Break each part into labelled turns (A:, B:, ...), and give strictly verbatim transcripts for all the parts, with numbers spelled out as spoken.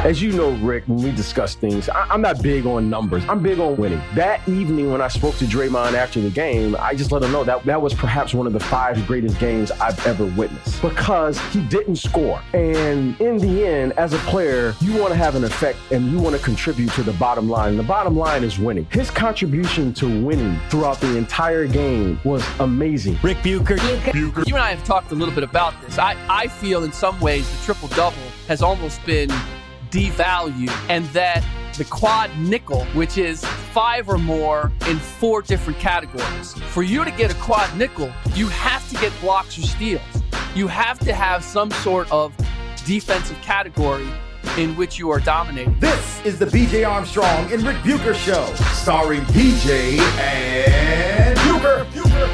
A: As you know, Rick, when we discuss things, I- I'm not big on numbers. I'm big on winning. That evening when I spoke to Draymond after the game, I just let him know that that was perhaps one of the five greatest games I've ever witnessed because he didn't score. And in the end, as a player, you want to have an effect and you want to contribute to the bottom line. And the bottom line is winning. His contribution to winning throughout the entire game was amazing.
B: Rick Bucher.
C: Bucher. You and I have talked a little bit about this. I, I feel in some ways the triple-double has almost been devalued, and that the quad nickel, which is five or more in four different categories. For you to get a quad nickel, you have to get blocks or steals. You have to have some sort of defensive category in which you are dominating.
D: This is the B J Armstrong and Rick Bucher Show, starring B J and Bucher. Bucher.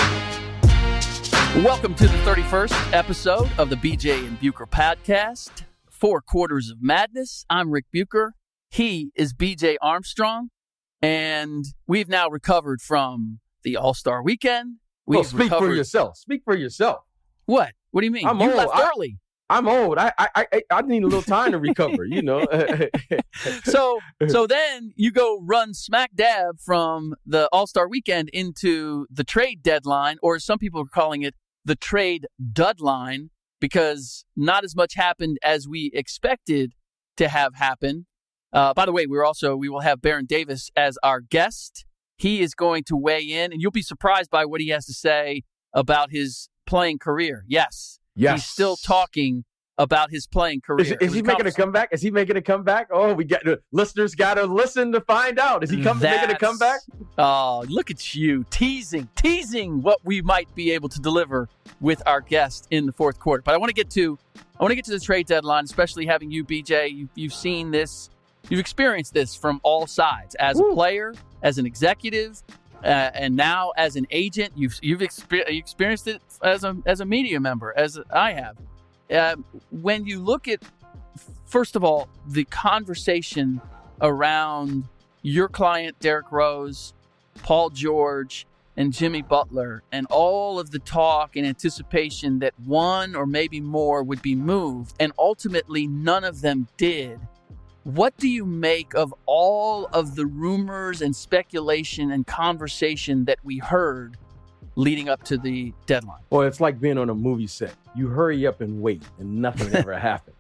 C: Welcome to the thirty-first episode of the B J and Bucher podcast. Four Quarters of Madness. I'm Rick Bucher. He is B J Armstrong. And we've now recovered from the All-Star weekend. We've
A: well, speak
C: recovered...
A: for yourself. Speak for yourself.
C: What? What do you mean?
A: I'm
C: you
A: old.
C: left
A: I,
C: early.
A: I'm old. I, I I I need a little time to recover, you know.
C: so so then you go run smack dab from the All-Star weekend into the trade deadline, or some people are calling it the trade dudline, because not as much happened as we expected to have happen. Uh, by the way, we're also we will have Baron Davis as our guest. He is going to weigh in, and you'll be surprised by what he has to say about his playing career. Yes,
A: yes.
C: He's still talking about his playing career.
A: Is, is he making a comeback? Is he making a comeback? Oh, we got the listeners got to listen to find out. Is he coming making a comeback?
C: Oh, look at you teasing, teasing what we might be able to deliver with our guest in the fourth quarter. But I want to get to, I want to get to the trade deadline, especially having you, B J. You, you've seen this, you've experienced this from all sides as
A: Woo.
C: a player, as an executive, uh, and now as an agent. You've you've exper- experienced it as a as a media member, as I have. Uh, when you look at, first of all, the conversation around your client, Derrick Rose, Paul George, and Jimmy Butler, and all of the talk and anticipation that one or maybe more would be moved, and ultimately none of them did. What do you make of all of the rumors and speculation and conversation that we heard leading up to the deadline?
A: Well, it's like being on a movie set. You hurry up and wait, and nothing ever happened.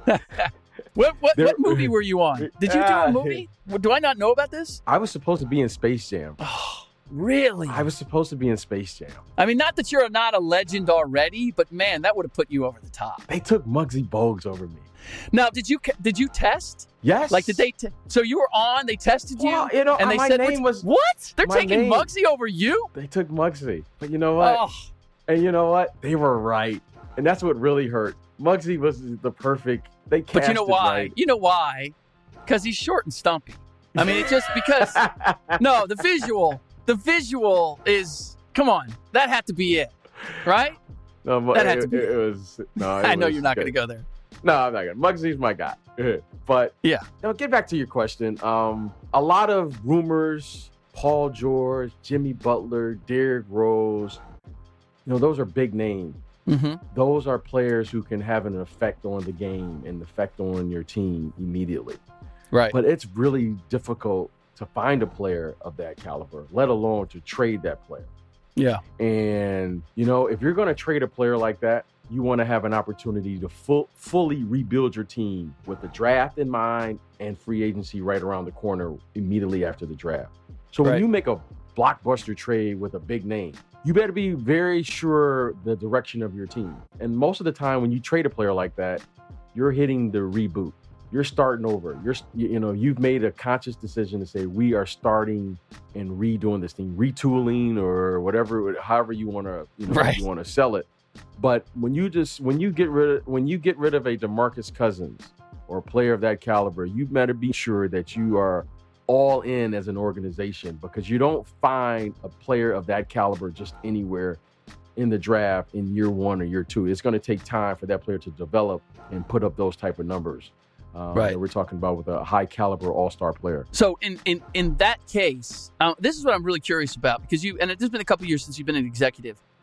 C: What what,
A: There,
C: what movie were you on? Did you do a movie? Do I not know about this?
A: I was supposed to be in Space Jam.
C: Oh, really?
A: I was supposed to be in Space Jam.
C: I mean, not that you're not a legend already, but man, that would have put you over the top.
A: They took Muggsy Bogues over me.
C: Now, did you did you test?
A: Yes.
C: Like, did they? T- so you were on? They tested you,
A: well, you know,
C: and they
A: my
C: said,
A: name was
C: "What? They're
A: my
C: taking
A: name,
C: Muggsy over you?"
A: They took Muggsy, but you know what?
C: Oh.
A: And you know what? They were right, and that's what really hurt. Muggsy was the perfect. They cast
C: But you know
A: it
C: why?
A: right.
C: You know why? Because he's short and stumpy. I mean, it's just because. No, the visual, the visual is. Come on, that had to be it, right?
A: No,
C: That
A: it,
C: had to be
A: it,
C: it.
A: it was. No, it
C: I know
A: was
C: you're not
A: good.
C: going to go there.
A: No, I'm not going to. Muggsy's my guy. But
C: Yeah.
A: Now, get back to your question. Um, a lot of rumors. Paul George, Jimmy Butler, Derrick Rose. You know, those are big names.
C: Mm-hmm.
A: Those are players who can have an effect on the game and effect on your team immediately.
C: Right.
A: But it's really difficult to find a player of that caliber, let alone to trade that player.
C: Yeah.
A: And, you know, if you're going to trade a player like that, you want to have an opportunity to full, fully rebuild your team with the draft in mind and free agency right around the corner immediately after the draft. So when
C: Right.
A: you make a blockbuster trade with a big name, you better be very sure the direction of your team. And most of the time when you trade a player like that, you're hitting the reboot. You're starting over. You're, you know, you've made a conscious decision to say, we are starting and redoing this thing, retooling or whatever, however you want to, you know,
C: Right.
A: you want to sell it. But when you just, when you get rid of, when you get rid of a DeMarcus Cousins or a player of that caliber, you better be sure that you are all in as an organization, because you don't find a player of that caliber just anywhere in the draft in year one or year two. It's going to take time for that player to develop and put up those type of numbers. Um,
C: Right.
A: that we're talking about with a high caliber all-star player.
C: So in in in that case, uh, this is what I'm really curious about, because you and it, there's been a couple years since you've been an executive.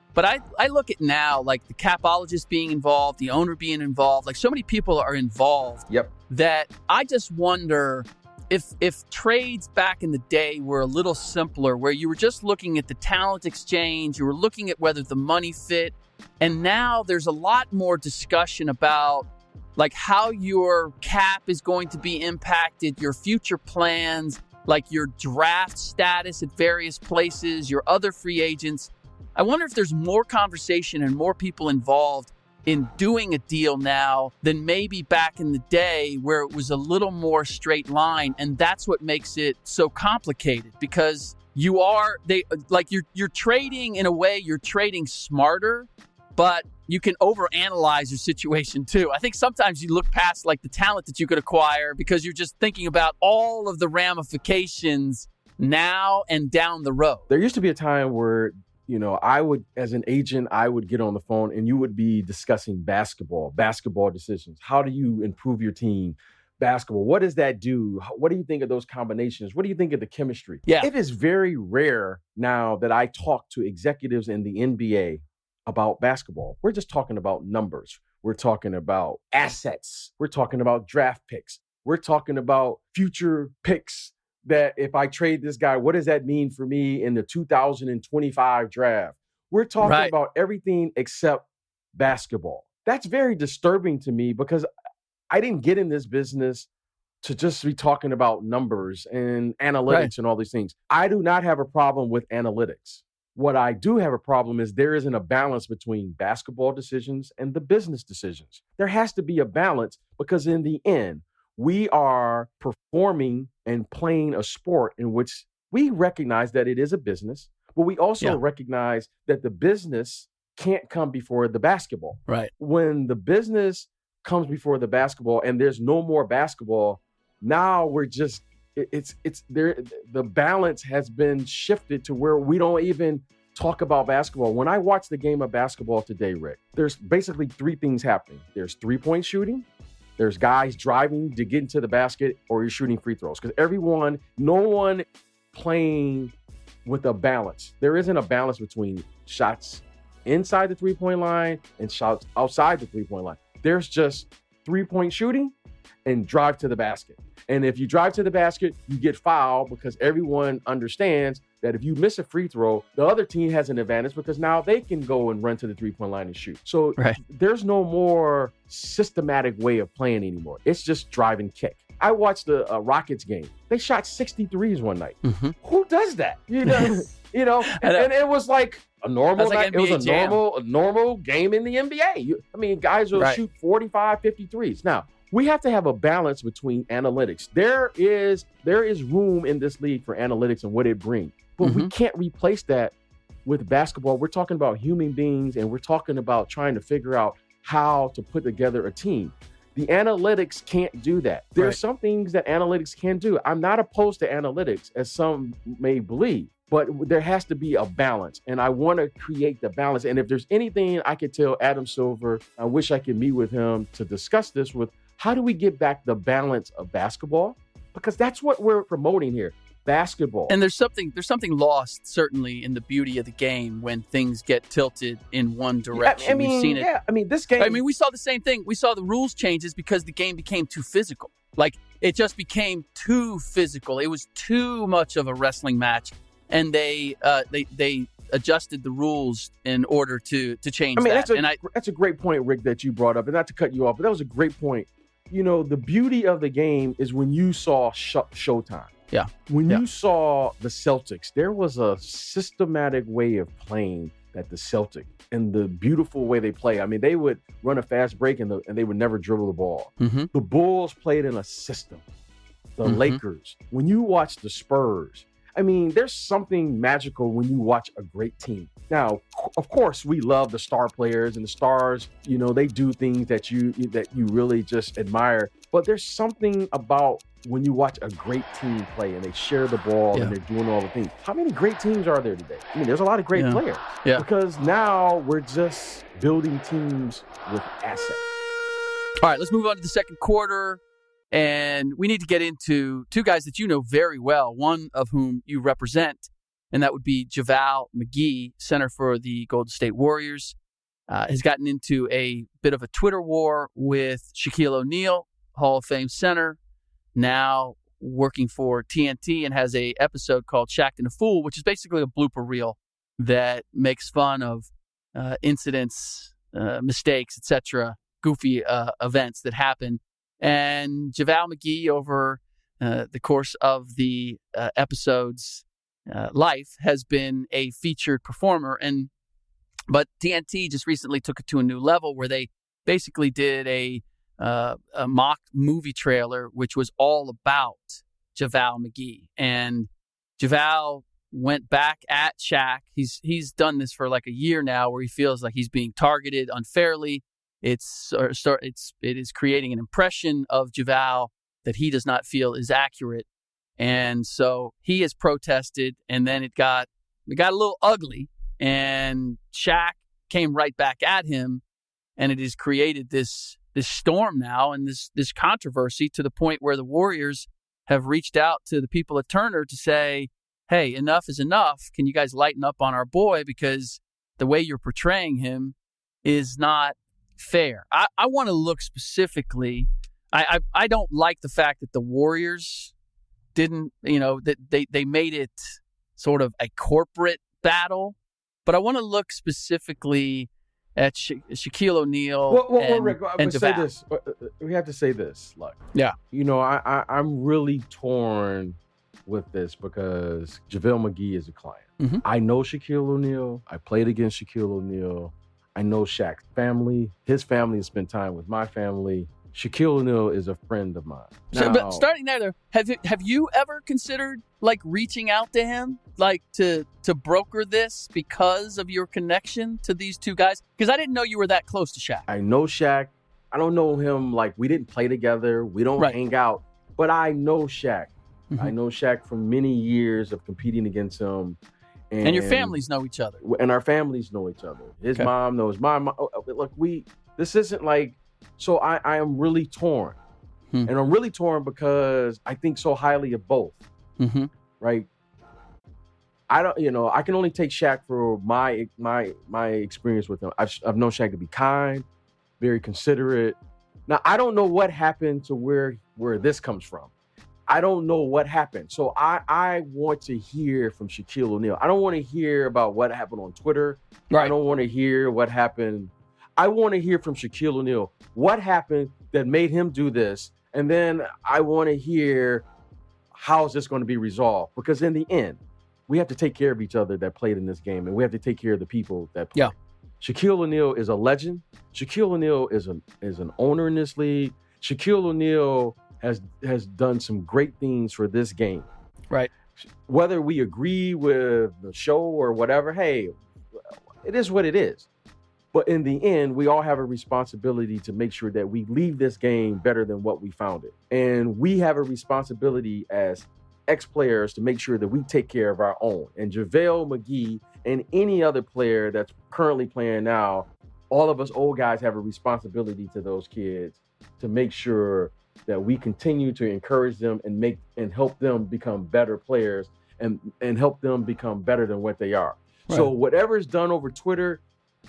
C: But I, I look at now, like the capologist being involved, the owner being involved, like so many people are involved
A: Yep.
C: that I just wonder if if trades back in the day were a little simpler, where you were just looking at the talent exchange, you were looking at whether the money fit, and now there's a lot more discussion about like how your cap is going to be impacted, your future plans, like your draft status at various places, your other free agents. I wonder if there's more conversation and more people involved in doing a deal now than maybe back in the day where it was a little more straight line. And that's what makes it so complicated, because you are they like you're you're trading in a way, you're trading smarter, but you can overanalyze your situation too. I think sometimes you look past like the talent that you could acquire because you're just thinking about all of the ramifications now and down the road.
A: There used to be a time where, you know, I would, as an agent, I would get on the phone and you would be discussing basketball, basketball decisions. How do you improve your team? Basketball, what does that do? What do you think of those combinations? What do you think of the chemistry?
C: Yeah.
A: It is very rare now that I talk to executives in the N B A about basketball. We're just talking about numbers. We're talking about assets. We're talking about draft picks. We're talking about future picks. That if I trade this guy, what does that mean for me in the two thousand twenty-five draft? We're talking
C: Right.
A: about everything except basketball. That's very disturbing to me because I didn't get in this business to just be talking about numbers and analytics
C: Right.
A: and all these things. I do not have a problem with analytics. What I do have a problem is there isn't a balance between basketball decisions and the business decisions. There has to be a balance because in the end, we are performing and playing a sport in which we recognize that it is a business, but we also
C: Yeah.
A: recognize that the business can't come before the basketball.
C: Right.
A: When the business comes before the basketball and there's no more basketball, now we're just, it- it's, it's there. The balance has been shifted to where we don't even talk about basketball. When I watch the game of basketball today, Rick, there's basically three things happening. There's three-point shooting. There's guys driving to get into the basket, or you're shooting free throws. Because everyone, no one playing with a balance. There isn't a balance between shots inside the three-point line and shots outside the three-point line. There's just three-point shooting and drive to the basket. And if you drive to the basket, you get fouled because everyone understands that if you miss a free throw, the other team has an advantage because now they can go and run to the three-point line and shoot. So
C: Right.
A: there's no more systematic way of playing anymore. It's just drive and kick. I watched the uh, Rockets game. They shot sixty-threes one night.
C: Mhm.
A: Who does that? You know, you know, and,
C: know.
A: and it was like a normal
C: That's like
A: night. It was
C: N B A
A: a
C: Jam.
A: normal, a normal game in the N B A. You, I mean, guys will
C: Right.
A: shoot forty-five, fifty-threes. Now, we have to have a balance between analytics. There is there is room in this league for analytics and what it brings. But we can't replace that with basketball. We're talking about human beings and we're talking about trying to figure out how to put together a team. The analytics can't do that. There are
C: Right.
A: some things that analytics can do. I'm not opposed to analytics, as some may believe, but there has to be a balance. And I want to create the balance. And if there's anything I could tell Adam Silver, I wish I could meet with him to discuss this with, how do we get back the balance of basketball? Because that's what we're promoting here. Basketball.
C: And there's something there's something lost certainly in the beauty of the game when things get tilted in one direction.
A: I mean,
C: We've seen it.
A: yeah, I mean, this game.
C: I mean, we saw the same thing. We saw the rules changes because the game became too physical. Like it just became too physical. It was too much of a wrestling match, and they uh, they they adjusted the rules in order to to change
A: I mean,
C: that.
A: that's a,
C: and I,
A: that's a great point, Rick, that you brought up. And not to cut you off, but that was a great point. You know, the beauty of the game is when you saw sh- Showtime.
C: Yeah.
A: When
C: Yeah.
A: you saw the Celtics, there was a systematic way of playing that the Celtic and the beautiful way they play. I mean, they would run a fast break and, the, and they would never dribble the ball.
C: Mhm.
A: The Bulls played in a system. The
C: Mhm.
A: Lakers. When you watch the Spurs, I mean, there's something magical when you watch a great team. Now, of course, we love the star players and the stars. You know, they do things that you that you really just admire. But there's something about when you watch a great team play and they share the ball
C: Yeah.
A: and they're doing all the things. How many great teams are there today? I mean, there's a lot of great
C: Yeah.
A: players.
C: Yeah.
A: Because now we're just building teams with assets.
C: All right, let's move on to the second quarter. And we need to get into two guys that you know very well, one of whom you represent and that would be JaVale McGee, center for the Golden State Warriors, uh, has gotten into a bit of a Twitter war with Shaquille O'Neal, Hall of Fame center, now working for T N T, and has a episode called Shaqtin' a Fool, which is basically a blooper reel that makes fun of uh, incidents, uh, mistakes, et cetera, goofy uh, events that happen. And JaVale McGee, over uh, the course of the uh, episode's uh, life, has been a featured performer. And but T N T just recently took it to a new level where they basically did a uh, a mock movie trailer, which was all about JaVale McGee. And JaVale went back at Shaq. He's he's done this for like a year now, where he feels like he's being targeted unfairly. It's or start it's it is creating an impression of JaVale that he does not feel is accurate, and so he has protested. And then it got it got a little ugly, and Shaq came right back at him, and it has created this this storm now and this this controversy to the point where the Warriors have reached out to the people at Turner to say, hey, enough is enough. Can you guys lighten up on our boy? Because the way you're portraying him is not fair. I, I want to look specifically. I, I I don't like the fact that the Warriors didn't, you know, that they, they made it sort of a corporate battle. But I want to look specifically at Sha- Shaquille O'Neal
A: well, well,
C: and,
A: well, Rick,
C: and
A: say
C: JaVale.
A: this. We have to say this. Look,
C: Yeah.
A: you know, I, I I'm really torn with this because JaVale McGee is a client.
C: Mm-hmm.
A: I know Shaquille O'Neal. I played against Shaquille O'Neal. I know Shaq's family. His family has spent time with my family. Shaquille O'Neal is a friend of mine.
C: So,
A: Now,
C: but starting there, though, have you, have you ever considered like reaching out to him, like to to broker this because of your connection to these two guys? Because I didn't know you were that close to Shaq.
A: I know Shaq. I don't know him like we didn't play together. We don't
C: Right.
A: hang out. But I know Shaq.
C: Mhm.
A: I know Shaq from many years of competing against him. And,
C: And your families know each other.
A: and our families know each other. His
C: Okay.
A: mom knows my mom. Look, we. This isn't like. So I, I am really torn,
C: Hmm.
A: and I'm really torn because I think so highly of both.
C: Mm-hmm.
A: Right. I don't. You know, I can only take Shaq for my my my experience with him. I've I've known Shaq to be kind, very considerate. Now I don't know what happened to where where this comes from. I don't know what happened. So I, I want to hear from Shaquille O'Neal. I don't want to hear about what happened on Twitter.
C: Right.
A: I don't want to hear what happened. I want to hear from Shaquille O'Neal. What happened that made him do this? And then I want to hear how is this going to be resolved? Because in the end, we have to take care of each other that played in this game. And we have to take care of the people that play.
C: Yeah.
A: Shaquille O'Neal is a legend. Shaquille O'Neal is an, is an owner in this league. Shaquille O'Neal has has done some great things for this game.
C: Right.
A: Whether we agree with the show or whatever, hey, it is what it is. But in the end, we all have a responsibility to make sure that we leave this game better than what we found it. And we have a responsibility as ex-players to make sure that we take care of our own. And JaVale McGee and any other player that's currently playing now, all of us old guys have a responsibility to those kids to make sure that we continue to encourage them and make and help them become better players and, and help them become better than what they are.
C: Right.
A: So whatever is done over Twitter,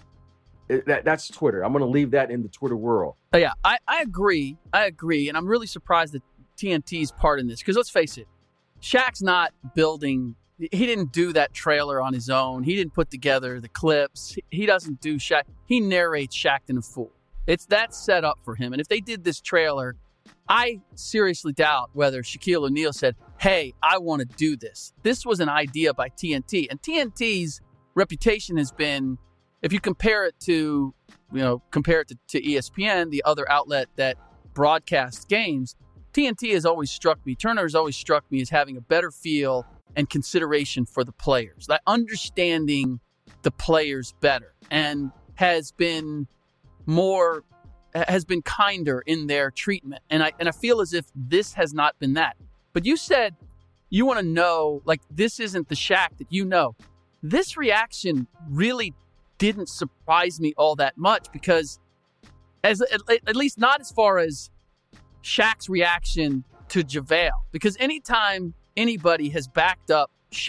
A: it, that, that's Twitter. I'm going to leave that in the Twitter world.
C: Oh, yeah, I, I agree. I agree. And I'm really surprised that T N T's part in this. Because let's face it, Shaq's not building. He didn't do that trailer on his own. He didn't put together the clips. He doesn't do Shaq. He narrates Shaqtin' a Fool. It's that's set up for him. And if they did this trailer, I seriously doubt whether Shaquille O'Neal said, hey, I want to do this. This was an idea by T N T. And T N T's reputation has been, if you compare it to, you know, compare it to, to E S P N, the other outlet that broadcasts games, T N T has always struck me, Turner has always struck me as having a better feel and consideration for the players, like understanding the players better, and has been more, has been kinder in their treatment. And I and I feel as if this has not been that. But you said you want to know, like, this isn't the Shaq that you know. This reaction really didn't surprise me all that much, because as at, at least not as far as Shaq's reaction to JaVale. Because anytime anybody has backed up Shaq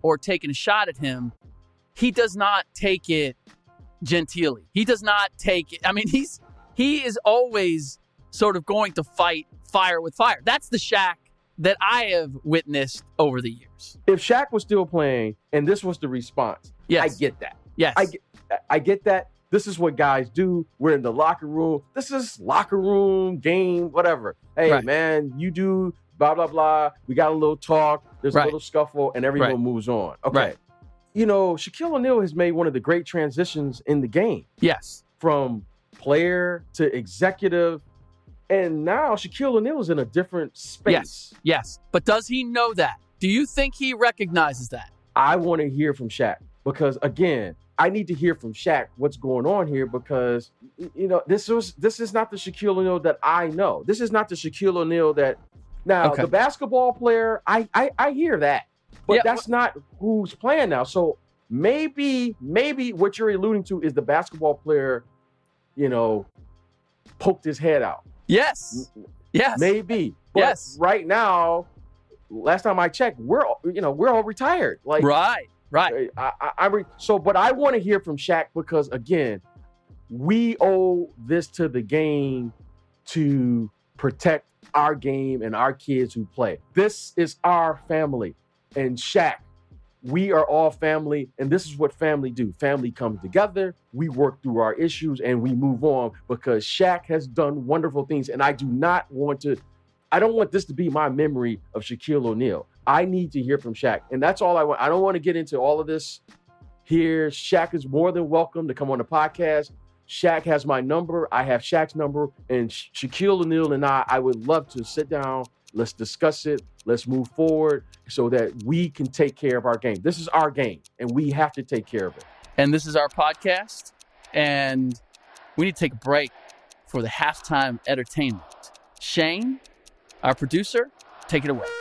C: or taking a shot at him, he does not take it genteelly. He does not take it. I mean, he's he is always sort of going to fight fire with fire. That's the Shaq that I have witnessed over the years.
A: If Shaq was still playing and this was the response,
C: yes.
A: I get that.
C: Yes.
A: I get, I get that. This is what guys do. We're in the locker room. This is locker room, game, whatever. Hey,
C: right.
A: man, you do blah, blah, blah. We got a little talk. There's
C: right.
A: a little scuffle, and everyone
C: right.
A: moves on. Okay.
C: Right.
A: You know, Shaquille O'Neal has made one of the great transitions in the game.
C: Yes.
A: From player to executive. And now Shaquille O'Neal is in a different space.
C: Yes. Yes. But does he know that? Do you think he recognizes that?
A: I want to hear from Shaq because, again, I need to hear from Shaq what's going on here because, you know, this was this is not the Shaquille O'Neal that I know. This is not the Shaquille O'Neal that now okay. the basketball player. I, I I hear that, but yeah, that's well, not who's playing now. So maybe maybe what you're alluding to is the basketball player, you know, poked his head out.
C: Yes. Yes.
A: Maybe. But
C: yes.
A: Right now, last time I checked, we're you know we're all retired. Like
C: right. Right.
A: I, I, I re- so, but I want to hear from Shaq because, again, we owe this to the game to protect our game and our kids who play. This is our family. And Shaq, we are all family. And this is what family do. Family comes together. We work through our issues and we move on because Shaq has done wonderful things. And I do not want to, I don't want this to be my memory of Shaquille O'Neal. I need to hear from Shaq. And that's all I want. I don't want to get into all of this here. Shaq is more than welcome to come on the podcast. Shaq has my number. I have Shaq's number. And Sha- Shaquille O'Neal and I, I would love to sit down. Let's discuss it. Let's move forward so that we can take care of our game. This is our game, and we have to take care of it.
C: And this is our podcast. And we need to take a break for the halftime entertainment. Shane, our producer, take it away.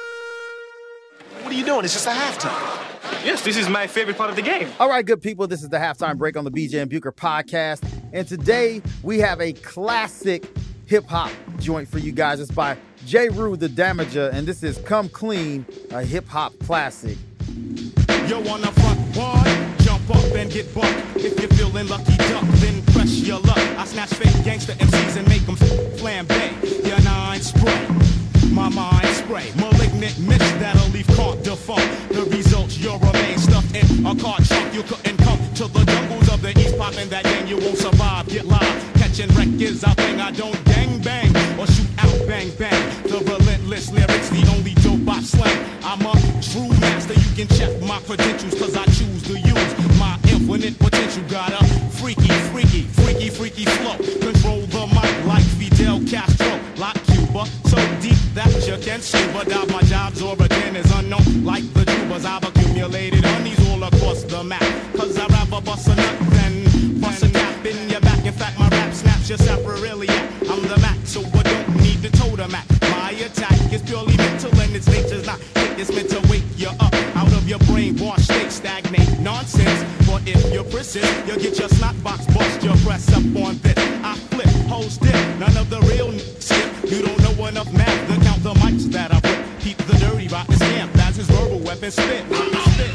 B: What are you doing? It's just a halftime. Yes, this is my favorite part of the game.
E: All right, good people. This is the halftime break on the B J and Bucher podcast. And today we have a classic hip hop joint for you guys. It's by J. Rue the Damager. And this is Come Clean, a hip hop classic.
F: Yo, on the front wall, jump up and get bucked. If you're feeling lucky duck, then press your luck. I snatch fake gangster M Cs and make them flambe. Your nine spray. My mind spray, malignant mist that'll leave caught defunct. The results, you'll remain stuffed in a car trunk. You couldn't come to the jungles of the East, popping that gang, you won't survive. Get live, catching wreck is our thing. I don't gang bang or shoot out bang bang. The relentless lyrics, the only dope I slang. I'm a true master, you can check my credentials, cause I choose to use my infinite potential. Got a freaky, freaky, freaky, freaky flow. Control the mic like Fidel Castro, like Cuba, so deep that you can scuba dive. My job's origin is unknown, like the tubers. I've accumulated honeys all across the map. Cause I'd rather bust a nut than bust a nap in your back. In fact, my rap snaps your sapriliac. I'm the Mac, so I don't need the totem act. My attack is purely mental and its nature's not hit. It's meant to wake you up out of your brainwash state, stagnate nonsense. But if you're persist, you'll get your snot box bust. Your press up on this. I flip, host it. None of the real n- skip. You don't know enough math to count the mics that I put. Keep the dirty rotten scamp. That's his verbal weapon spit. spit.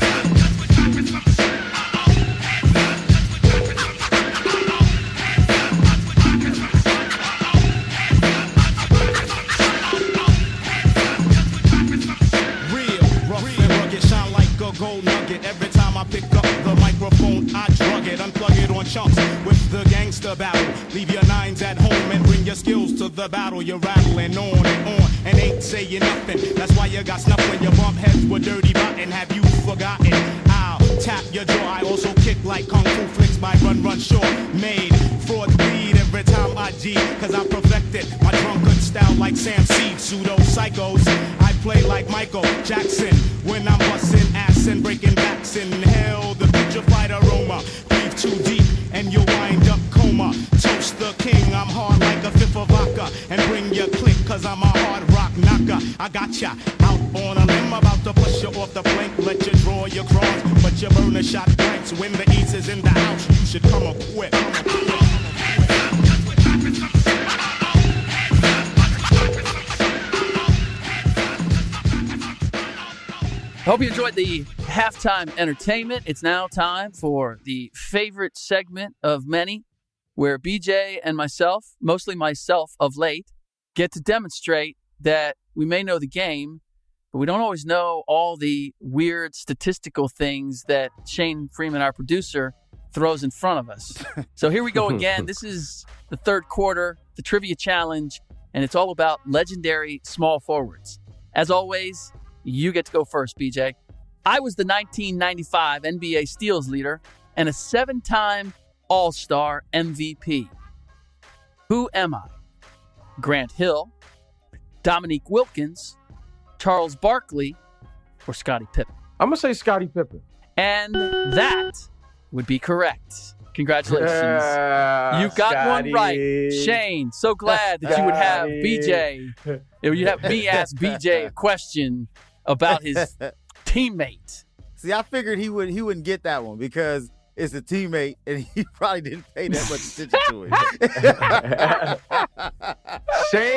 F: Gold nugget. Every time I pick up the microphone, I drug it, unplug it on chunks with the gangster battle. Leave your nines at home and bring your skills to the battle. You're rattling on and on and ain't saying nothing. That's why you got snuffed when your bump heads were dirty rotten. Have you forgotten? I'll tap your jaw. I also kick like kung fu flicks by Run Run Short. Made fraud bleed every time I G, cause I perfected my drunkard style like Sam Seed. Pseudo psychos, I play like Michael Jackson when I'm busting ass and breaking backs. Inhale the putrefied aroma, breathe too deep and you'll wind up coma. Toast the king, I'm hard like a fifth of vodka, and bring your click cause I'm a hard rock knocker. I got ya out on a limb, about to push you off the plank. Let you draw your cross, but you burn a shot blanks. When the east is in the house, you should come equipped.
C: Hope you enjoyed the halftime entertainment. It's now time for the favorite segment of many, where B J and myself, mostly myself of late, get to demonstrate that we may know the game, but we don't always know all the weird statistical things that Shane Freeman, our producer, throws in front of us. So here we go again. This is the third quarter, the trivia challenge, and it's all about legendary small forwards. As always, you get to go first, B J. I was the nineteen ninety-five N B A steals leader and a seven-time All-Star M V P. Who am I? Grant Hill, Dominique Wilkins, Charles Barkley, or Scottie Pippen?
A: I'm going to say Scottie Pippen.
C: And that would be correct. Congratulations.
A: Yeah,
C: you got
A: Scotty.
C: one right. Shane, so glad that you would have B J. You'd have me ask B J a question about his teammate.
E: See, I figured he would he wouldn't get that one because it's a teammate, and he probably didn't pay that much attention to it.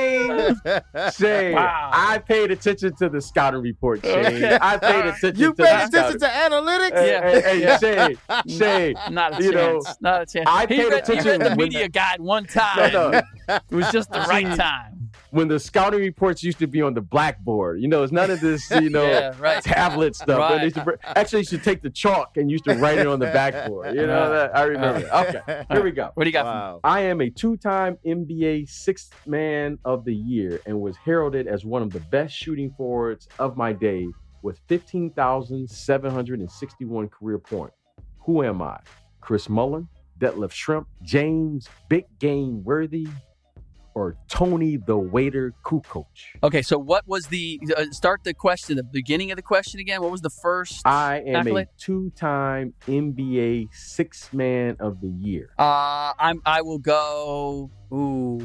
A: Shane, Shane,
C: Wow.
A: I paid attention to the scouting report, Shane.
C: Okay.
A: I paid attention
E: You
A: to
E: paid
A: the
E: attention
A: scouting.
E: to analytics?
A: Hey,
C: Yeah.
A: hey, hey,
C: Yeah.
A: Shane, Shane,
C: Not a
A: you
C: chance.
A: know,
C: Not a chance.
A: I
C: he,
A: paid
C: read, he
A: attention
C: read the
A: when
C: media
A: the-
C: guide one time.
A: No, no.
C: It was just the right time.
A: when the scouting reports used to be on the blackboard, you know, it's none of this, you know,
C: Yeah, right.
A: tablet stuff.
C: Right.
A: They used to br- actually used to take the chalk and used to write it on the backboard. You know, that, I remember. Okay, here we go.
C: What do you got?
E: Wow.
A: I am a two-time N B A Sixth Man of the Year and was heralded as one of the best shooting forwards of my day with fifteen thousand seven hundred sixty-one career points. Who am I? Chris Mullin, Detlef Schrempf, James Big Game Worthy, or Tony the Waiter Kukoc?
C: Okay, so what was the uh, start the question, the beginning of the question again? What was the first?
A: I am
C: accolade?
A: a two-time N B A Sixth Man of the Year.
C: Uh, I'm. I will go. Ooh,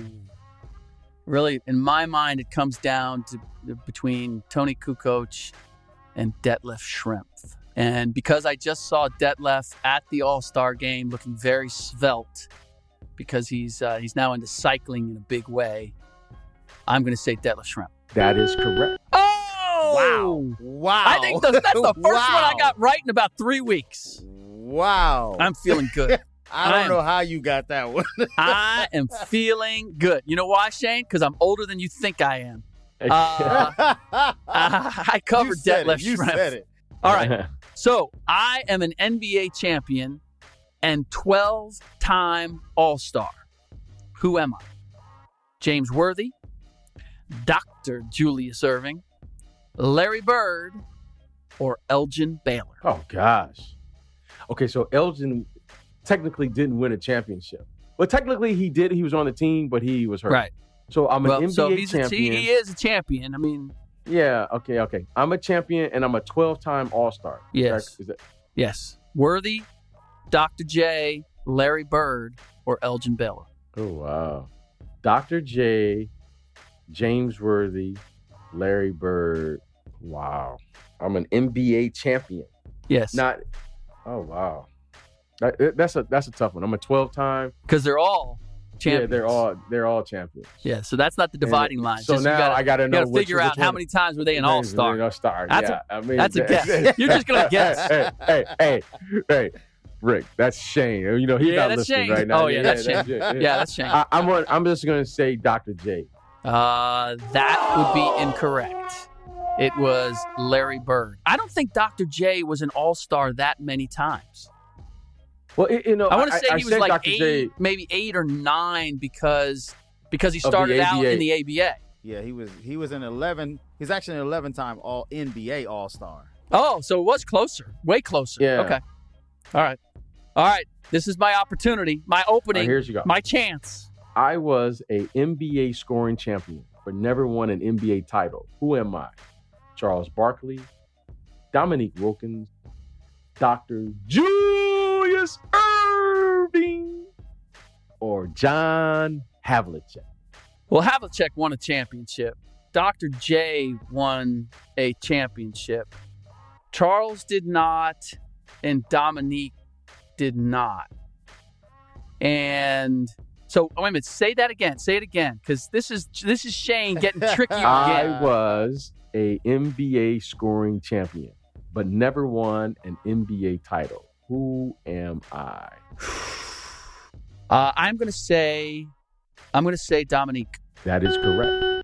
C: really? In my mind, it comes down to between Tony Kukoc and Detlef Schrempf. And because I just saw Detlef at the All-Star game, looking very svelte, because he's uh, he's now into cycling in a big way, I'm going to say Detlef Schrempf.
A: That is correct.
C: Oh,
E: Wow.
C: I think the, that's the first one I
E: Wow.
C: got right in about three weeks.
E: Wow.
C: I'm feeling good.
E: I don't
C: I'm-
E: know how you got that one.
C: I am feeling good. You know why, Shane? Because I'm older than you think I am. Uh, I covered
E: you said
C: Detlef
E: it. You
C: Schrempf.
E: said it.
C: All right. So I am an N B A champion and twelve-time All-Star. Who am I? James Worthy, Doctor Julius Erving, Larry Bird, or Elgin Baylor?
A: Oh, gosh. Okay, so Elgin technically didn't win a championship. Well, technically he did. He was on the team, but he was hurt.
C: Right.
A: So I'm an
C: Well,
A: N B A
C: so he's a,
A: champion.
C: he, he is a champion. I mean,
A: Yeah, okay, okay. I'm a champion, and I'm a twelve-time All-Star.
C: Yes.
A: Is that, is that,
C: yes. Worthy, Doctor J, Larry Bird, or Elgin Baylor?
A: oh, wow. Doctor J, James Worthy, Larry Bird. Wow. I'm an N B A champion.
C: Yes.
A: Not, oh, wow. That, that's a that's a tough one. I'm a twelve-time.
C: Because they're all champions.
A: Yeah, they're all they're all champions.
C: Yeah, so that's not the dividing line.
A: So
C: Just you
A: now
C: gotta,
A: I got to
C: you
A: know
C: gotta
A: which
C: figure
A: which
C: out how
A: one-
C: many times were they an all-star.
A: An all-star.
C: That's
A: yeah,
C: a-
A: I mean,
C: that's a guess. You're just gonna guess.
A: Hey, hey, hey, hey, Rick, that's Shane. You know he's
C: Yeah,
A: not
C: that's
A: listening
C: Shane.
A: right now.
C: Oh, yeah, that's Shane.
A: yeah.
C: Yeah, that's Shane.
A: I, I'm on, I'm just gonna say Doctor J.
C: Uh, that would be incorrect. It was Larry Bird. I don't think Doctor J was an all-star that many times.
A: Well, it, you know,
C: I want to say
A: I
C: he was
A: said
C: like
A: Doctor
C: eight,
A: J.
C: maybe eight or nine because because he
A: the
C: started out
A: A B A.
C: in the A B A.
E: Yeah, he was he was an eleven. He's actually an eleven-time All N B A All-Star.
C: Oh, so it was closer, way closer.
A: Yeah.
C: Okay. All right. All right. This is my opportunity, my
A: All
C: opening,
A: right, here you go.
C: my chance.
A: I was a N B A scoring champion, but never won an N B A title. Who am I? Charles Barkley, Dominique Wilkins, Doctor Julius Erving, or John Havlicek?
C: Well, Havlicek won a championship. Doctor J won a championship. Charles did not, and Dominique did not. And so, oh, wait a minute. Say that again. Say it again, because this is this is Shane getting tricky again.
A: I was a N B A scoring champion, but never won an N B A title. Who am I?
C: Uh, I'm going to say, I'm going to say Dominique.
A: That is correct.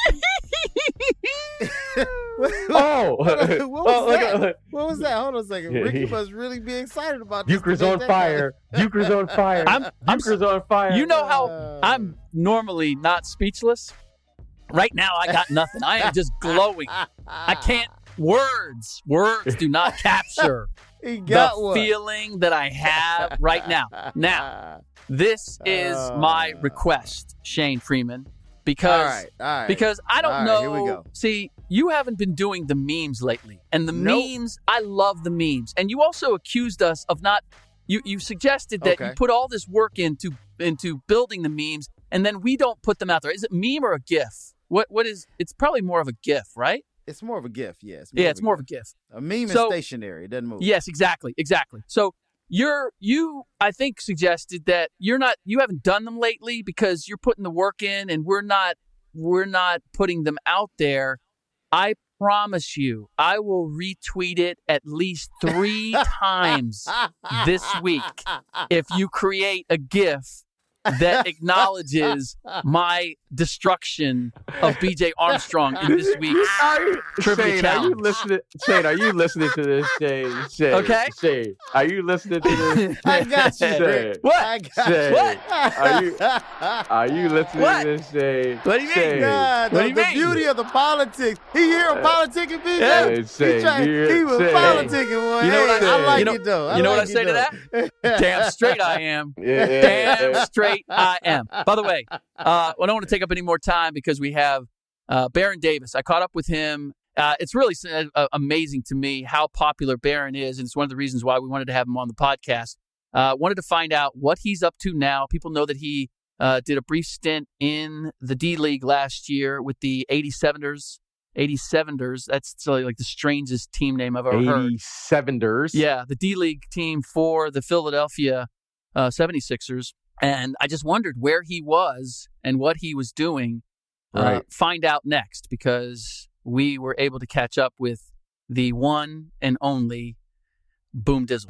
E: oh, what was,
A: oh,
E: that?
A: look,
E: what was that? Hold on a second. Ricky must really be excited about this.
A: Euchre's on fire. Euchre's on fire.
C: I'm, I'm
A: Euchre's on fire.
C: You know how I'm normally not speechless? Right now, I got nothing. I am just glowing. I can't. Words, words do not capture
E: he got
C: the
E: one.
C: feeling that I have right now. Now, this is
E: uh,
C: my request, Shane Freeman, because
E: all right, all right.
C: because I don't
E: all right,
C: know.
E: Here we go.
C: See, you haven't been doing the memes lately, and the
E: Nope.
C: memes. I love the memes, and you also accused us of not. You you suggested that
E: Okay.
C: you put all this work into into building the memes, and then we don't put them out there. Is it meme or a GIF? What what is? It's probably more of a GIF, right?
E: It's more of a GIF, yes.
C: Yeah, it's more of a GIF.
E: A meme
C: So-
E: is stationary. It doesn't move.
C: Yes, exactly, exactly. So you're you I think suggested that you're not you haven't done them lately because you're putting the work in and we're not we're not putting them out there. I promise you, I will retweet it at least three times this week if you create a GIF that acknowledges my destruction of B J Armstrong in this week's
A: Are you,
C: Trivia
A: Shane, are you
C: Challenge.
A: listening? Shane, are you listening to this? Shane, Shane,
C: Okay.
A: Shane, are you listening to this?
E: I got you,
A: Shane,
E: Rick.
C: What?
E: I got
A: Shane,
E: you.
C: What?
A: Are you are you listening
C: What?
A: to this, Shane?
C: What do you mean?
A: Shane,
E: God,
C: What
E: the,
C: do you
E: the
C: mean?
E: beauty of the politics. He here on politicking, B J.
C: Yeah.
A: Hey,
E: he,
A: Shane,
E: tried,
A: you-
E: he was
A: Shane.
E: politicking, boy.
C: You know what
E: Hey,
C: I-
E: I like
C: you know-
E: it, though. I
C: you know what
E: like
C: I say
E: it,
C: to
E: though.
C: that? Damn straight I am.
A: Yeah, yeah,
C: Damn
A: yeah.
C: straight I am. By the way, uh, I don't want to take up any more time because we have uh, Baron Davis. I caught up with him. Uh, it's really uh, amazing to me how popular Baron is, and it's one of the reasons why we wanted to have him on the podcast. Uh, wanted to find out what he's up to now. People know that he uh, did a brief stint in the D League last year with the eighty-seveners. eighty-seveners. That's still like the strangest team name I've ever heard.
A: eighty-seveners.
C: Yeah, the D League team for the Philadelphia uh, seventy-sixers. And I just wondered where he was and what he was doing. Uh,
A: Right.
C: find out next because we were able to catch up with the one and only Boom Dizzle.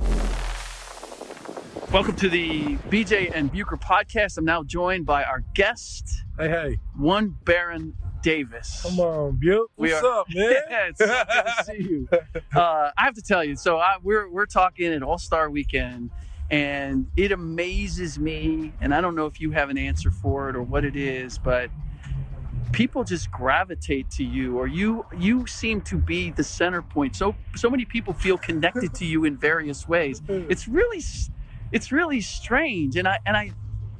C: Welcome to the B J and Bucher podcast. I'm now joined by our guest,
G: Hey, hey.
C: one Baron Davis.
G: Come on, Buke.
C: We
G: What's
C: are-
G: up, man?
C: Yeah, it's so good to see you. Uh, I have to tell you, so I, we're we're talking at All Star Weekend, and it amazes me. And I don't know if you have an answer for it or what it is, but people just gravitate to you, or you you seem to be the center point. So so many people feel connected to you in various ways. It's really it's really strange, and I and I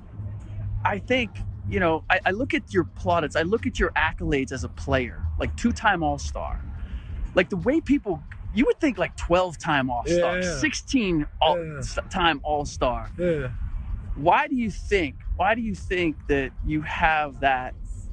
C: I think. You know, I, I look at your plaudits, I look at your accolades as a player, like two-time All-Star. Like the way people, you would think like twelve-time All-Star,
G: Yeah.
C: sixteen-time
G: Yeah.
C: All-Star.
G: Yeah.
C: Why do you think, why do you think that you have that?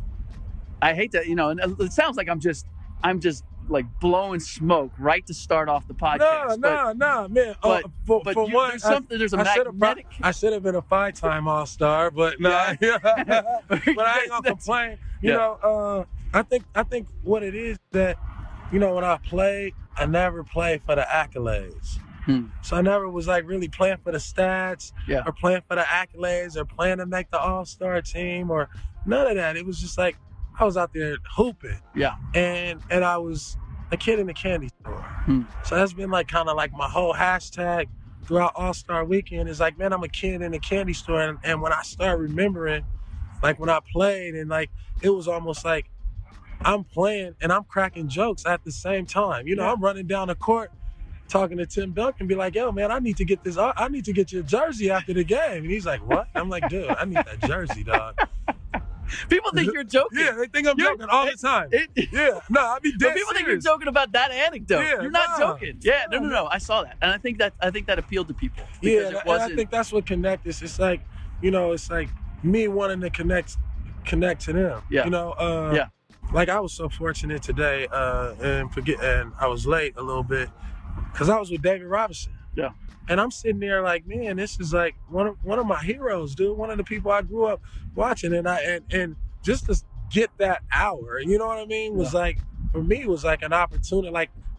C: I hate that, you know, and it sounds like I'm just, I'm just like blowing smoke right to start off the
G: Nah,
C: podcast.
G: nah, nah, man.
C: but-
G: uh, for
C: but
G: for
C: you-
G: one,
C: there's something, there's a
G: I should have
C: magnetic.
G: I should have been a five-time All-Star, but nah. but I ain't gonna
C: That's-
G: complain. You
C: yeah.
G: know, uh, I think I think what it is that, you know, when I play, I never play for the accolades.
C: Hmm.
G: So I never was like really playing for the stats
C: Yeah.
G: or playing for the accolades or playing to make the All-Star team or none of that. It was just like I was out there hooping.
C: Yeah.
G: And and I was a kid in the candy store.
C: Hmm.
G: So that's been like kind of like my whole hashtag throughout All-Star Weekend is like, man, I'm a kid in the candy store. And, and when I start remembering, like when I played and like, it was almost like I'm playing and I'm cracking jokes at the same time. You know,
C: Yeah.
G: I'm running down the court talking to Tim Duncan, be like, yo, man, I need to get this, I need to get your jersey after the game. And he's like, what? I'm like, dude, I need that jersey, dog.
C: People think you're joking.
G: Yeah, they think I'm
C: You're-
G: joking all the time.
C: It-
G: Yeah, no, I be
C: But
G: dead
C: people think
G: serious.
C: you're joking about that anecdote.
G: Yeah,
C: you're not
G: nah.
C: joking. Yeah, no, no, no. I saw that, and I think that I think that appealed to people because
G: Yeah,
C: it
G: and I
C: wasn't.
G: think that's what connect us. It's like, you know, it's like me wanting to connect, connect to them.
C: Yeah.
G: You know, uh,
C: Yeah.
G: like I was so fortunate today, uh, and forget, and I was late a little bit, cause I was with David Robinson.
C: Yeah.
G: And I'm sitting there like, man, this is like one of one of my heroes, dude. One of the people I grew up watching, and I and and just to get that hour, you know what I mean, was like for me was like an opportunity. Like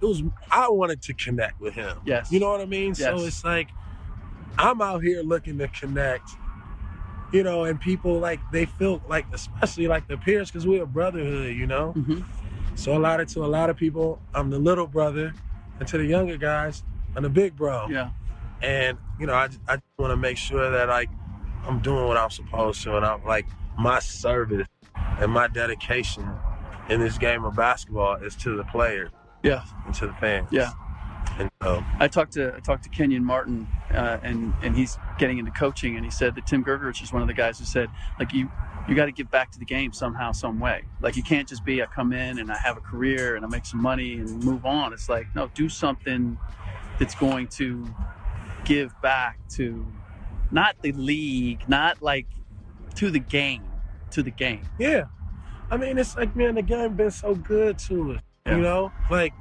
G: it was, I wanted to connect with him.
C: Yes.
G: You know what I mean?
C: Yes.
G: So it's like, I'm out here looking to connect, you know, and people like, they feel like, especially like the peers, because we're a brotherhood, you know?
C: Mm-hmm.
G: So a lot of, to a lot of people, I'm the little brother, and to the younger guys, I'm the big bro.
C: Yeah.
G: And, you know, I, I just want to make sure that, like, I'm doing what I'm supposed to, and I'm, like, my service and my dedication in this game of basketball is to the players.
C: Yeah.
G: And to the fans.
C: Yeah.
G: And so,
C: I talked to I talked to Kenyon Martin, uh, and and he's getting into coaching, and he said that Tim Gergerich is one of the guys who said, like, you you got to get back to the game somehow, some way. Like, you can't just be, I come in and I have a career and I make some money and move on. It's like, no, do something that's going to give back to not the league, not like to the game, to the game.
G: yeah. I mean, it's like, man, the game been so good to us,
C: Yeah.
G: you know? Like,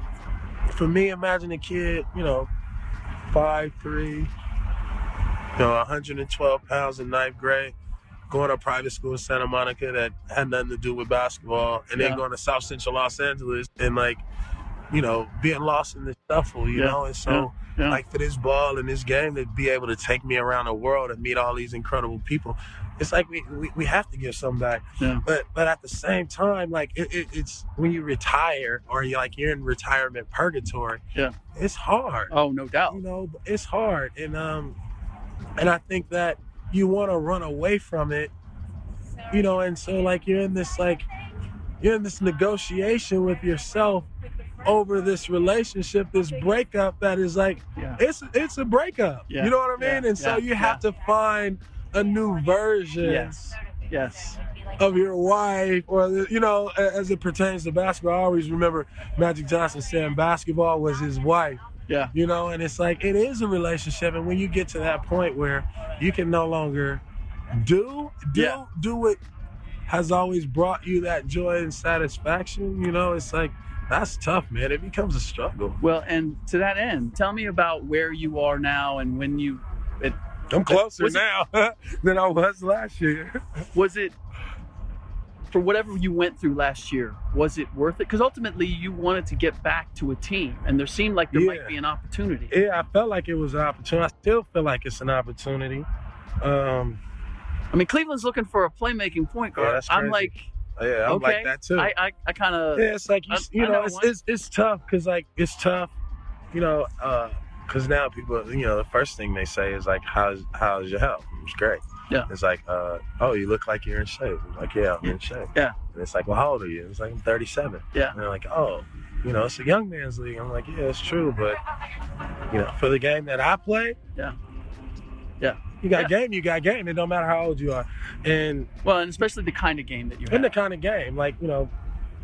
G: for me, imagine a kid, you know, five three, you know, one hundred twelve pounds in ninth grade, going to private school in Santa Monica that had nothing to do with basketball, and
C: Yeah.
G: then going to South Central Los Angeles and, like, you know, being lost in the shuffle, you
C: Yeah.
G: know? And so,
C: Yeah.
G: like, for this ball and this game to be able to take me around the world and meet all these incredible people, it's like we, we, we have to give some back.
C: Yeah.
G: But but at the same time, like, it, it, it's when you retire or you're like you're in retirement purgatory,
C: Yeah.
G: it's hard.
C: Oh, no doubt.
G: You know, it's hard. And um and I think that you want to run away from it, you know, and so, like, you're in this like you're in this negotiation with yourself over this relationship, this breakup that is like,
C: Yeah.
G: it's it's a breakup.
C: Yeah.
G: You know what I mean?
C: Yeah.
G: And so
C: Yeah.
G: you have to find a new version
C: Yes. Yes.
G: of your wife, or, you know, as it pertains to basketball. I always remember Magic Johnson saying basketball was his wife.
C: Yeah.
G: You know, and it's like, it is a relationship, and when you get to that point where you can no longer do do
C: Yeah.
G: do what has always brought you that joy and satisfaction, you know, it's like, that's tough, man. It becomes a struggle.
C: Well, and to that end, tell me about where you are now and when you. It,
G: I'm closer
C: Was it-
G: now than I was last year.
C: was it for whatever you went through last year? Was it worth it? Because ultimately, you wanted to get back to a team, and there seemed like there
G: Yeah.
C: might be an opportunity.
G: Yeah, I felt like it was an opportunity. I still feel like it's an opportunity. Um,
C: I mean, Cleveland's looking for a playmaking point guard.
G: Yeah, that's
C: I'm
G: crazy.
C: like,
G: yeah, I'm
C: okay,
G: like that too.
C: I, I, I kind of.
G: Yeah, it's like, you,
C: I-
G: you
C: I
G: know,
C: know
G: it's,
C: one.
G: it's it's tough because, like, it's tough, you know, because now people, you know, the first thing they say is like, how's how's your health? It's great.
C: Yeah.
G: It's like, uh, oh, you look like you're in shape. I'm like, yeah, I'm in shape.
C: Yeah.
G: And it's like, well, how old are you? It's like, I'm thirty-seven.
C: Yeah.
G: And they're like, oh, you know, it's a young man's league. I'm like, yeah, it's true, but, you know, for the game that I play,
C: Yeah. Yeah.
G: you got
C: Yeah.
G: game, you got game. It don't matter how old you are. And
C: Well, and especially the kind of game that you
G: in the
C: have.
G: kind of game, like, you know,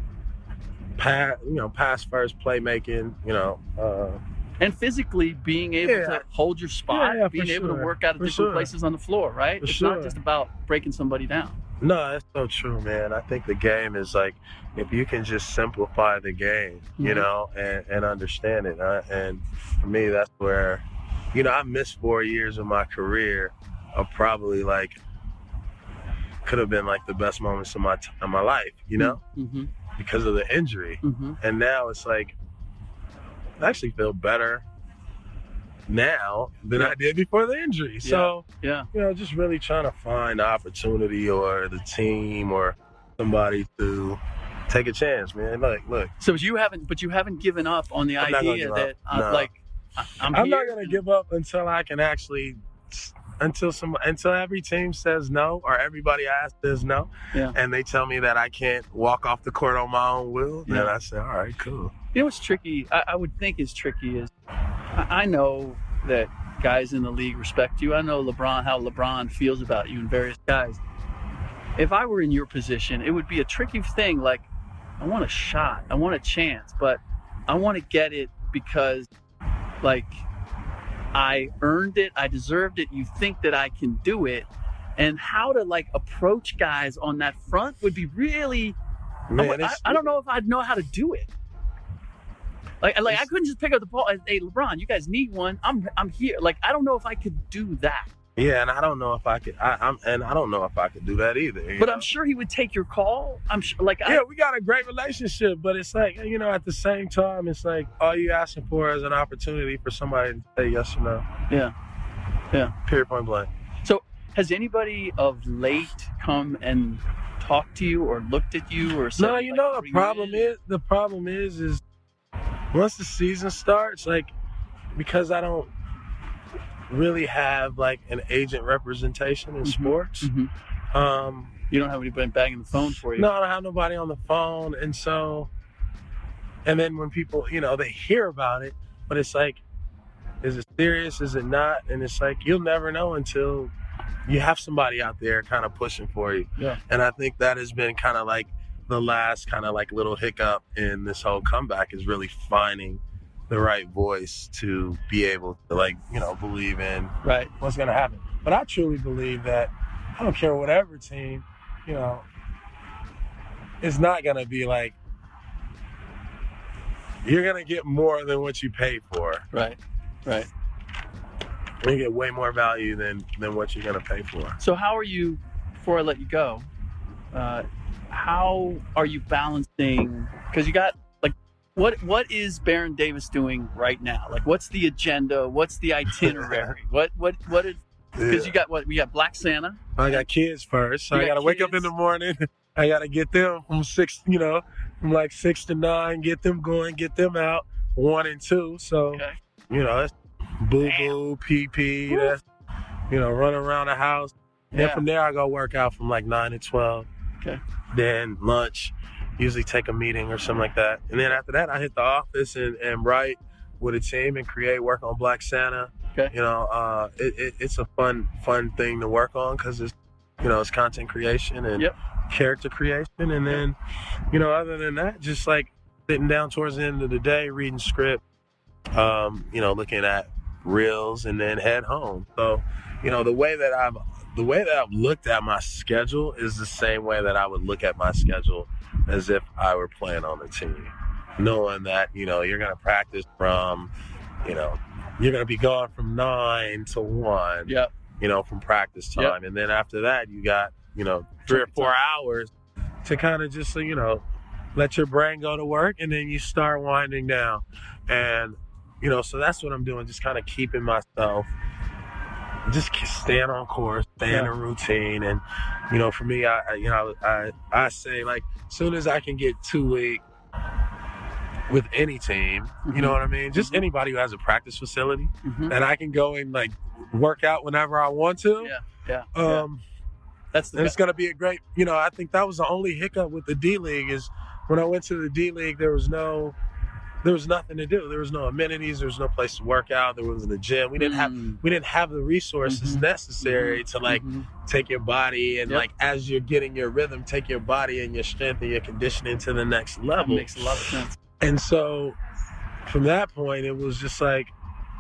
G: pass, you know, pass first, playmaking, you know, uh,
C: And physically being able
G: Yeah.
C: to hold your spot,
G: Yeah, yeah,
C: being
G: for
C: able to
G: sure.
C: work out at
G: For
C: different
G: sure.
C: places on the floor, right?
G: For
C: it's
G: sure.
C: not just about breaking somebody down.
G: no, that's so true, man. I think the game is like, if you can just simplify the game, you
C: Mhm.
G: know, and, and understand it. Uh, and for me, that's where, you know, I missed four years of my career of probably like, could have been like the best moments of my t- of my life, you know,
C: Mm-hmm.
G: because of the injury.
C: Mm-hmm.
G: And now it's like, I actually feel better now than
C: Yeah.
G: I did before the injury. So,
C: Yeah.
G: you know, just really trying to find the opportunity or the team or somebody to take a chance, man. Like, look,
C: So you haven't, but you haven't given up on the
G: I'm not gonna
C: idea
G: give
C: that,
G: up.
C: I'm
G: No.
C: like, I- I'm,
G: I'm
C: here
G: not gonna
C: and-
G: give up until I can actually, until some, until every team says no or everybody I ask says no,
C: Yeah.
G: and they tell me that I can't walk off the court on my own will. Then
C: Yeah.
G: I say, all right, cool.
C: You know what's tricky? I, I would think is tricky is I, I know that guys in the league respect you. I know LeBron, how LeBron feels about you and various guys. If I were in your position, it would be a tricky thing. Like, I want a shot, I want a chance, but I want to get it because, like, I earned it, I deserved it. You think that I can do it, and how to like approach guys on that front would be really.
G: Man,
C: I,
G: it's-
C: I don't know if I'd know how to do it. Like, like I couldn't just pick up the ball. and, Hey, LeBron, you guys need one. I'm, I'm here. Like, I don't know if I could do that.
G: Yeah, and I don't know if I could. I, I'm and I don't know if I could do that either.
C: But
G: know?
C: I'm sure he would take your call. I'm sure, like,
G: yeah,
C: I,
G: we got a great relationship, but it's like, you know, at the same time, it's like all you asking for is an opportunity for somebody to say yes or no.
C: Yeah, yeah.
G: Period, point blank.
C: So, has anybody of late come and talked to you or looked at you or said?
G: No, you
C: like,
G: know the
C: bring
G: problem
C: you in?
G: is the problem is is once the season starts, like, because I don't really have like an agent representation in
C: Mhm.
G: sports.
C: Mm-hmm.
G: Um,
C: You don't have anybody banging the phone for you.
G: no, I don't have nobody on the phone, and so, and then when people, you know, they hear about it, but it's like, is it serious? Is it not? And it's like you'll never know until you have somebody out there kind of pushing for you.
C: Yeah.
G: And I think that has been kind of like the last kind of like little hiccup in this whole comeback is really finding the right voice to be able to, like, you know, believe in
C: Right.
G: what's going to happen. But I truly believe that I don't care whatever team, you know, it's not going to be like you're going to get more than what you pay for.
C: Right. Right.
G: You get way more value than, than what you're going to pay for.
C: So how are you, before I let you go, uh, how are you balancing, because you got, like, what what is Baron Davis doing right now? Like, what's the agenda? What's the itinerary? what, what, what is, because
G: Yeah.
C: you got, what, we got Black Santa.
G: I got kids first, so
C: You
G: I
C: got
G: got to wake up in
C: kids.
G: the morning. I got to get them from six, you know, from like six to nine, get them going, get them out, one and two. So,
C: Okay.
G: you know, that's boo boo, pee pee, that's, you know, run around the house. Then
C: Yeah.
G: from there, I go work out from like nine to twelve.
C: Okay.
G: Then lunch, usually take a meeting or something like that. And then after that, I hit the office and, and write with a team and create, work on Black Santa.
C: Okay.
G: You know, uh, it, it, it's a fun, fun thing to work on because it's, you know, it's content creation and
C: Yep.
G: character creation. And then, you know, other than that, just like sitting down towards the end of the day, reading script, um, you know, looking at reels and then head home. So, you know, the way that I've, the way that I've looked at my schedule is the same way that I would look at my schedule as if I were playing on the team, knowing that, you know, you're going to practice from, you know, you're going to be gone from nine to one,
C: Yep.
G: you know, from practice
C: Yep.
G: time. And then after that, you got, you know, three or four hours to kind of just, you know, let your brain go to work and then you start winding down. And, you know, so that's what I'm doing, just kind of keeping myself, just staying on course, staying
C: Yeah.
G: in routine. And, you know, for me, I, I you know, I, I say, like, as soon as I can get two weeks with any team, you know what I mean? Just
C: Mhm.
G: anybody who has a practice facility
C: Mhm.
G: and I can go and, like, work out whenever I want to.
C: Yeah. Yeah. yeah.
G: Um,
C: That's the
G: and it's going to be a great, you know, I think that was the only hiccup with the D League is when I went to the D League, there was no, there was nothing to do. There was no amenities. There was no place to work out. There wasn't a gym. We didn't have,
C: Mm.
G: we didn't have the resources
C: Mhm.
G: necessary to like
C: Mhm.
G: take your body and
C: Yep.
G: like, as you're getting your rhythm, take your body and your strength and your conditioning to the next
C: That
G: level.
C: makes a lot of sense.
G: And so from that point, it was just like,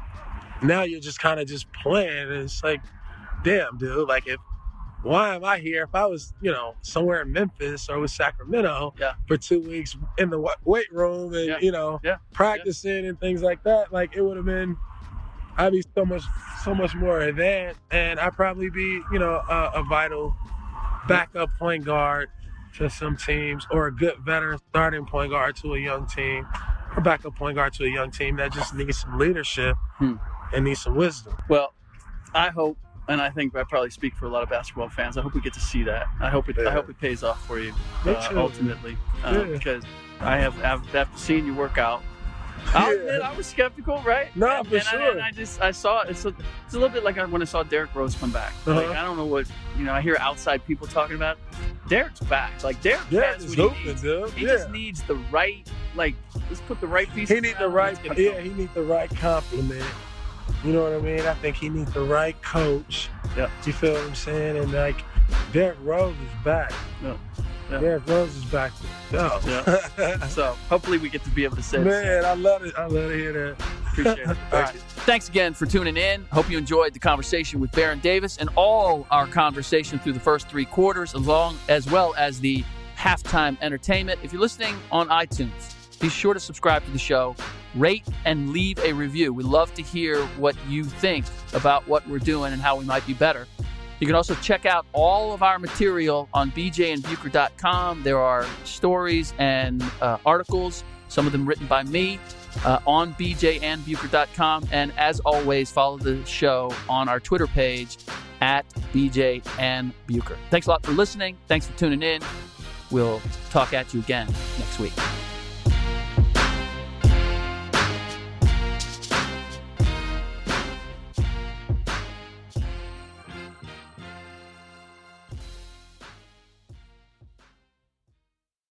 G: now you're just kind of just playing. And it's like, damn, dude, like if, why am I here? If I was, you know, somewhere in Memphis or with Sacramento
C: Yeah.
G: for two weeks in the wa- weight room and,
C: Yeah.
G: you know,
C: Yeah.
G: practicing and things like that, like it would have been, I'd be so much, so much more advanced. And I'd probably be, you know, a, a vital backup point guard to some teams or a good veteran starting point guard to a young team or backup point guard to a young team that just needs some leadership
C: Hmm.
G: and needs some wisdom.
C: Well, I hope, and I think I probably speak for a lot of basketball fans, I hope we get to see that. I hope it, I
G: Yeah.
C: hope it pays off for you
G: Me
C: uh,
G: too.
C: ultimately, uh,
G: Yeah.
C: because I have after, after seeing you work out, I'll
G: Yeah.
C: admit I was skeptical, right?
G: No,
C: and,
G: for
C: and I,
G: sure.
C: and I just I saw it's a, it's a little bit like when I saw Derrick Rose come back.
G: Uh-huh.
C: Like I don't know what you know. I hear outside people talking about it. Derrick's back. Like Derrick
G: Yeah,
C: has
G: it's
C: what he
G: hooping,
C: needs.
G: dude.
C: He
G: Yeah.
C: just needs the right like let's put the right pieces.
G: He needs the
C: around him,
G: right,
C: let's get it
G: yeah,
C: going.
G: he needs the right compliment. You know what I mean? I think he needs the right coach.
C: Yeah.
G: You feel what I'm saying? And like, Derrick Rose is back.
C: Yeah. Yeah.
G: Derrick Rose is back to go.
C: Yeah. So hopefully we get to be able to say the same.
G: Man, I love it. I love to hear that.
C: Appreciate it. All
G: Thank
C: right.
G: you.
C: Thanks again for tuning in. Hope you enjoyed the conversation with Baron Davis and all our conversation through the first three quarters, along as well as the halftime entertainment. If you're listening on iTunes, be sure to subscribe to the show. rate and leave a review. We love to hear what you think about what we're doing and how we might be better. You can also check out all of our material on b j and bucher dot com. There are stories and uh, articles, some of them written by me, uh, on b j and bucher dot com. And as always, follow the show on our Twitter page at b j and bucher. Thanks a lot for listening. Thanks for tuning in. We'll talk at you again next week.